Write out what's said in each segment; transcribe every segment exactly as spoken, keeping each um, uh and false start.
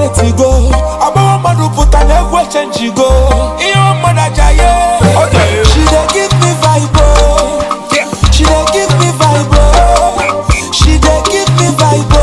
set to go. About madu put an egg change go. Iyo manajaye. Okay. She dey give me vibe. She dey give me vibe. She dey give me vibe.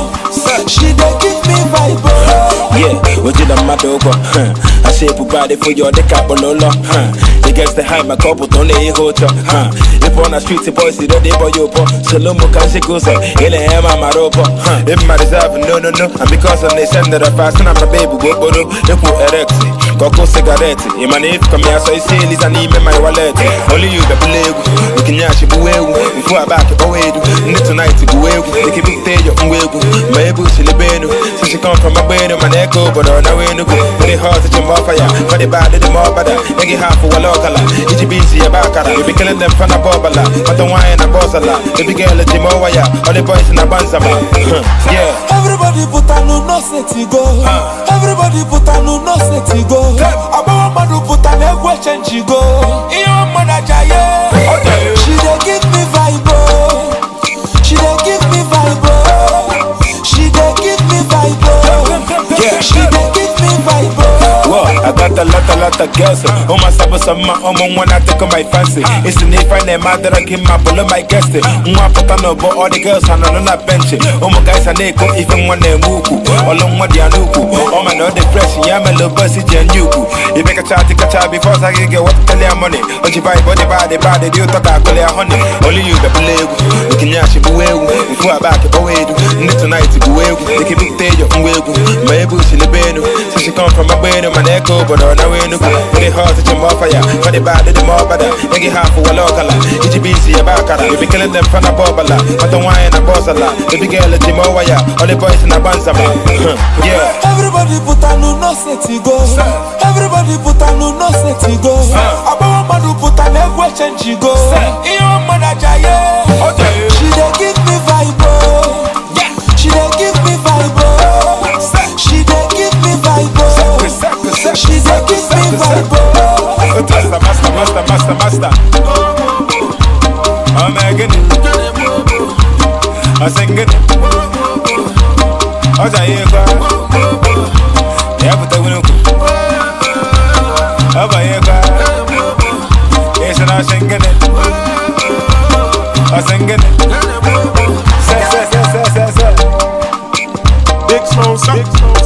She dey give me vibe. Yeah, we did a mad over. I shape a body for your dick up on Lola. It gets the high, my couple don't lay hotel. If on the streets, the boys, they don't boy your pop. Salomo can she goes up. Ele Emma Maropa. If my reserve, no, no, no. And because of the send that I fast and I'm a baby, go bodo. They put erecti. Coco cigarette. In my name, come here, so I say, Lisa, need my wallet. Only you, the blue. You can yash it away. Before I back it away. Need tonight to go away. They keep it there, you're way. My bush in the bed. So she come from my brain, my neck over. But on the way to go. When they hard to jump off fire. But they bad, they more better. They get half for a local. It's busy about cara. You be killing them from a bobala. But the wine and boss a lot. The big girl at the Mowaya. All the boys in a banzama. Yeah. Everybody put a no no set to go. Everybody put a no no set to go. About madu put an egg change go. Iyo manajaye. She dey give me vibe. She dey give me vibe. She dey give me vibe. Yeah. She dey give me vibe. Whoa, I got a lot, a lot of girls. Oh my summer, summer, oh my one I take on my fancy. It's an if I name out that I give my pull my guest. Mwa put on but all the girls are on that bench. Oh my guys are neko, even when they move. All on what they are nuku. Oh my no depression, yeah, my little bussy genuku. You make a chat, take a chat before I can get what tell your money. But you buy body, body, body, you talk about honey. Only you the blue. You can yash it away. Before I back it away. Need tonight to go away. They keep it there, you're away. My bush in the bed. So she come from my brain, my neck over, but on the way to go. When they hard to jump off fire. But they bad, they more better. They get half for a local. It's busy about cara. You be killing them from a bobala. But the wine and boss a lot. The big girl at the Mowaya. All the boys in a banzama. Yeah. Everybody put a no no set to go. Everybody put a no no set to go. About madu put an egg change go. Iyo manajaye. She dey give me vibe. She dey give me vibe. She dey give me vibe. She dey give me vibe. Master, master, master, master, master. I'm making it. I'm singing it. I'm saying it. Yeah, but I will go. I'm saying it. Yes, and I'm singing it. I'm singing it. Say, say, say, say, say, say. Big Smoke, big Smoke.